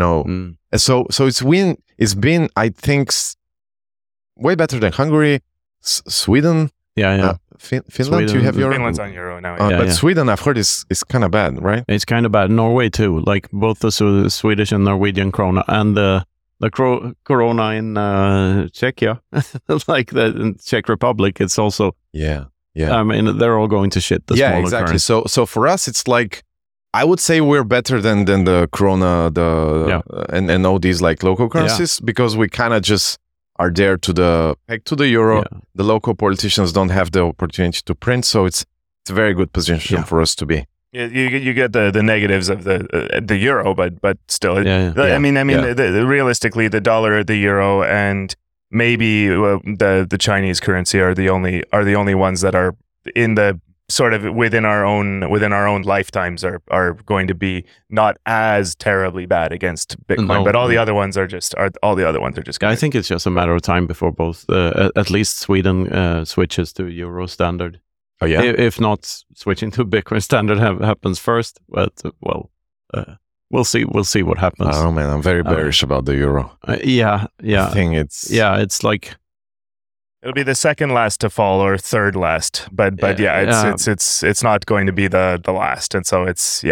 So it's been, I think, way better than Hungary, Sweden. Yeah. Finland, Sweden, you have your... Finland's on euro now. But Sweden, I've heard, is kind of bad, right? It's kind of bad. Norway too, like both the Swedish and Norwegian krona, and the krona in Czechia, like the Czech Republic. It's also yeah. I mean, they're all going to shit. The smaller exactly. currency. So for us, it's like, I would say we're better than the krona, and all these like local currencies, because we kind of just are there pegged to the euro. Yeah. The local politicians don't have the opportunity to print, so it's a very good position for us to be. Yeah, you get the negatives of the euro, but still, I mean, realistically, the dollar, the euro, and maybe the Chinese currency are the only ones that are in the sort of within our own lifetimes are going to be not as terribly bad against Bitcoin, but all the other ones are just I think it's just a matter of time before both at least Sweden switches to euro standard. Oh yeah. If not, switching to Bitcoin standard happens first, but we'll see what happens. Oh man, I'm very bearish about the euro. Yeah. I think it's like, it'll be the second last to fall or third last, but it's not going to be the last, and so it's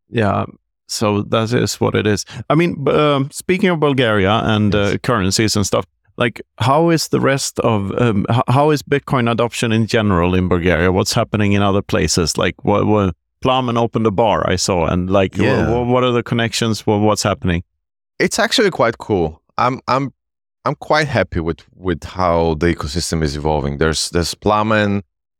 So that is what it is. I mean, speaking of Bulgaria and currencies and stuff, like how is the rest of how is Bitcoin adoption in general in Bulgaria? What's happening in other places? Like what Plowman opened a bar I saw, and like what are the connections? What's happening? It's actually quite cool. I'm quite happy with how the ecosystem is evolving. There's Plowman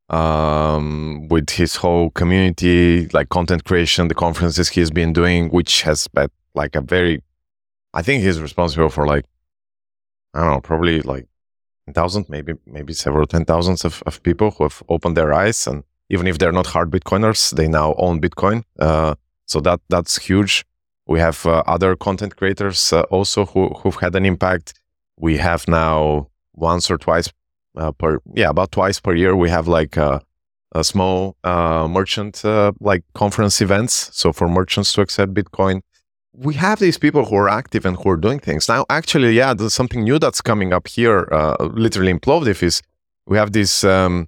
with his whole community, like content creation, the conferences he's been doing, which has been like I think he's responsible for like, I don't know, probably like 10,000, maybe several 10,000s of people who have opened their eyes, and even if they're not hard Bitcoiners, they now own Bitcoin. So that's huge. We have other content creators also who've had an impact. We have now once or twice about twice per year, we have like a small merchant like conference events. So for merchants to accept Bitcoin, we have these people who are active and who are doing things. Now, actually, there's something new that's coming up here, literally in Plovdiv, is we have these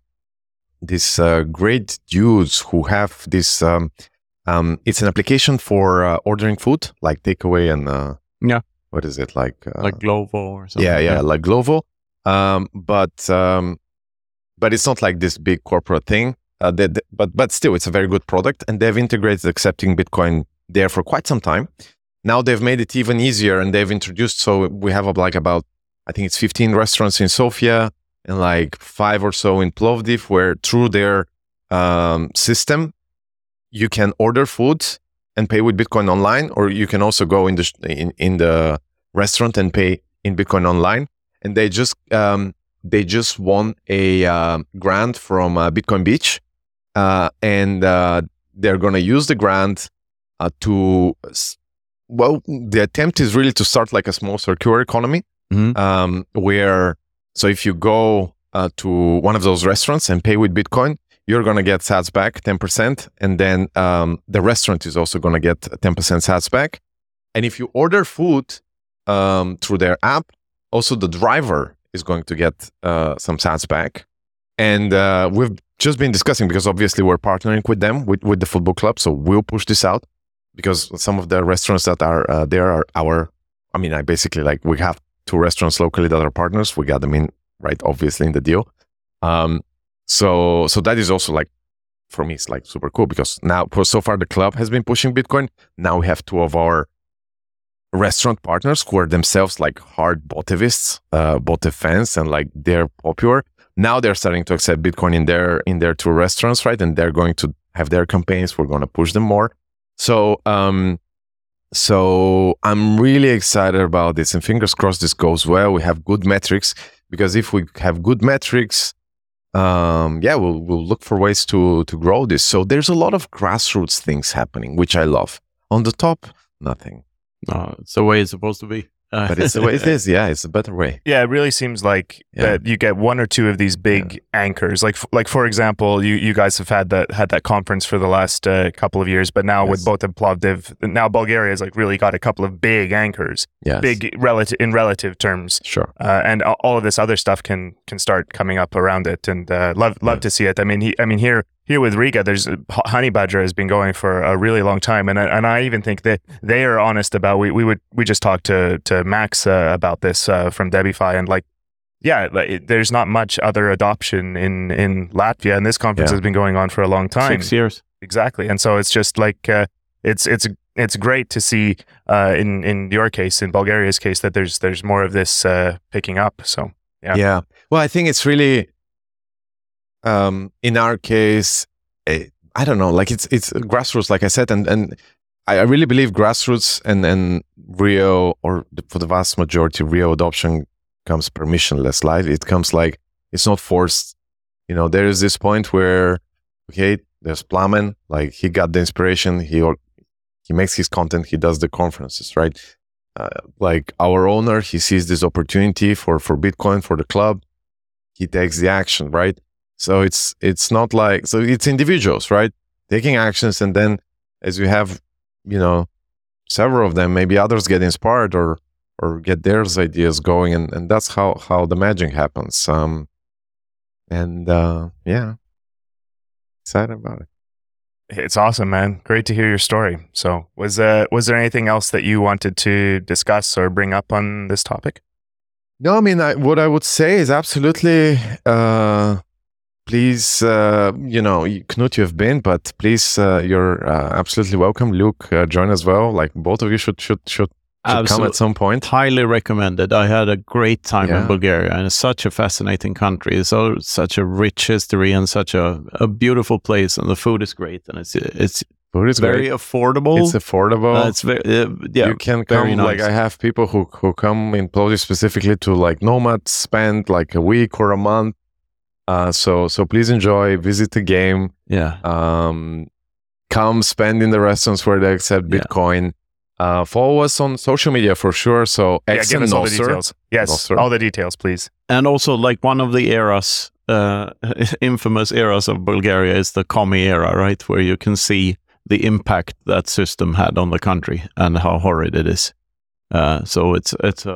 great dudes who have this, it's an application for ordering food, like takeaway and what is it, like Glovo or something? Yeah, like Glovo. But it's not like this big corporate thing. But still, it's a very good product, and they've integrated accepting Bitcoin there for quite some time. Now they've made it even easier, and they've introduced. So we have about I think it's 15 restaurants in Sofia and like 5 or so in Plovdiv, where through their system you can order food and pay with Bitcoin online, or you can also go in the restaurant and pay in Bitcoin online. And they just they just won a grant from Bitcoin Beach, and they're going to use the grant the attempt is really to start like a small circular economy, where, so if you go to one of those restaurants and pay with Bitcoin, you're going to get sats back 10%. And then the restaurant is also going to get 10% sats back. And if you order food through their app, also the driver is going to get some sats back. And we've just been discussing, because obviously we're partnering with them, with the football club. So we'll push this out, because some of the restaurants that are there are our, I basically, like, we have 2 restaurants locally that are partners. We got them in, right, obviously in the deal. So that is also, like, for me, it's like super cool, because now, so far the club has been pushing Bitcoin. Now we have 2 of our restaurant partners who are themselves like hard Botevists, Botev fans, and like they're popular. Now they're starting to accept Bitcoin in their 2 restaurants, right? And they're going to have their campaigns. We're going to push them more. So I'm really excited about this, and fingers crossed this goes well. We have good metrics, because if we have good metrics, we'll look for ways to grow this. So there's a lot of grassroots things happening, which I love. On the top, nothing. It's the way it's supposed to be. But it's the way it is. Yeah, it's a better way. Yeah, it really seems like that you get 1 or 2 of these big anchors. Like for example, you guys have had that conference for the last couple of years, but now with both of Plovdiv, now Bulgaria has like really got a couple of big anchors. Yes. Big in relative terms. Sure. And all of this other stuff can start coming up around it, and love to see it. I mean here with Riga, there's Honey Badger has been going for a really long time, and I even think that they are honest about. We just talked to Max about this from Debify, and there's not much other adoption in Latvia, and this conference has been going on for a long time, 6 years exactly. And so it's just like it's great to see in your case, in Bulgaria's case, that there's more of this picking up. So yeah. Well, I think it's really. In our case, I don't know, like it's grassroots, like I said, and I really believe grassroots and real, or for the vast majority, real adoption comes permissionless. Like it comes like, it's not forced. There is this point where, okay, there's Plamen, like he got the inspiration, he makes his content, he does the conferences, right? Like our owner, he sees this opportunity for Bitcoin, for the club, he takes the action, right? So it's not like, so it's individuals, right? Taking actions, and then as you have, several of them, maybe others get inspired or get their ideas going, and that's how the magic happens. Excited about it. It's awesome, man. Great to hear your story. So was there anything else that you wanted to discuss or bring up on this topic? No, what I would say is absolutely, please, Knut, you have been, but please, you're absolutely welcome. Luke, join as well. Like both of you should come at some point. Highly recommended. I had a great time in Bulgaria, and it's such a fascinating country. It's such a rich history and such a beautiful place, and the food is great, and it's food is very great. Affordable. It's affordable. It's very you can come. Nice. Like I have people who come in Plovdiv specifically to like nomads, spend like a week or a month. So please enjoy, visit the game. Yeah. Come spend in the restaurants where they accept Bitcoin. Follow us on social media for sure. So give us all the details. Yes, Nostr. All the details, please. And also, like one of the eras, infamous eras of Bulgaria is the Komi era, right? Where you can see the impact that system had on the country and how horrid it is. So it's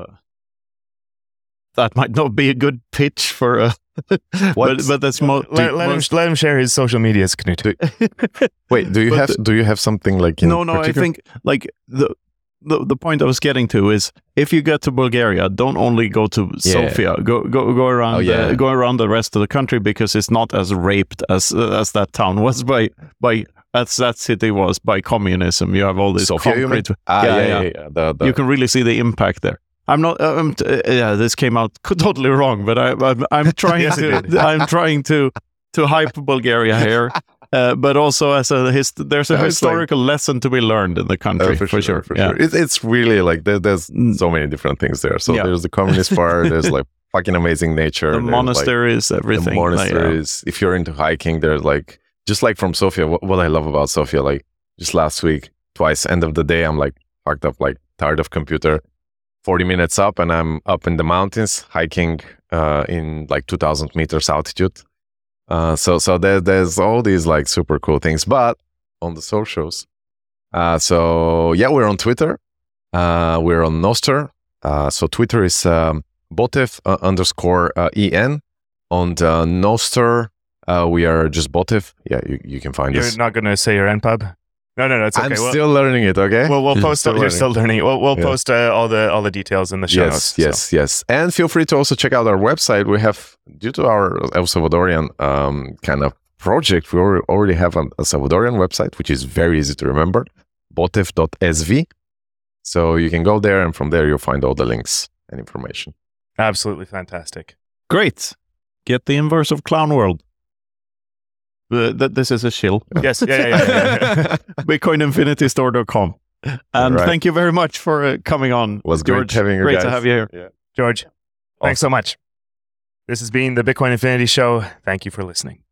that might not be a good pitch for a. but that's let him share his social medias, Knut. Wait, do you have something like? No. I think like the point I was getting to is, if you get to Bulgaria, don't only go to Sofia. Go around. Go around the rest of the country, because it's not as raped as that town was by as that city was by communism. You have all this Sofia, concrete. You can really see the impact there. I'm not. This came out totally wrong, but I'm trying I'm trying to hype Bulgaria here, but also as there's a historical lesson to be learned in the country for sure. It's really like there's so many different things there. So there's the communist part. There's like fucking amazing nature. The monasteries, everything. The monasteries. If you're into hiking, there's like, just like from Sofia, what I love about Sofia, like just last week, twice, end of the day, I'm like parked up, like tired of computer, 40 minutes up, and I'm up in the mountains hiking in like 2,000 meters altitude. So there's all these like super cool things, but on the socials. So yeah, we're on Twitter. We're on Nostr. So Twitter is Botev_EN. On Nostr, we are just Botev. Yeah, you can find us. You're not going to say your NPub? No, it's okay. I'm still learning it, okay? Well, we'll post. You're still learning. We'll post all the details in the show notes. Yes. And feel free to also check out our website. We have, due to our El Salvadorian kind of project, we already have a Salvadorian website, which is very easy to remember, botev.sv. So you can go there, and from there you'll find all the links and information. Absolutely fantastic. Great. Get the inverse of Clown World. This is a shill. Yes, yeah. BitcoinInfinityStore.com. And thank you very much for coming on. It was George. great having you guys. Great to have you here. Yeah. George, thanks so much. This has been the Bitcoin Infinity Show. Thank you for listening.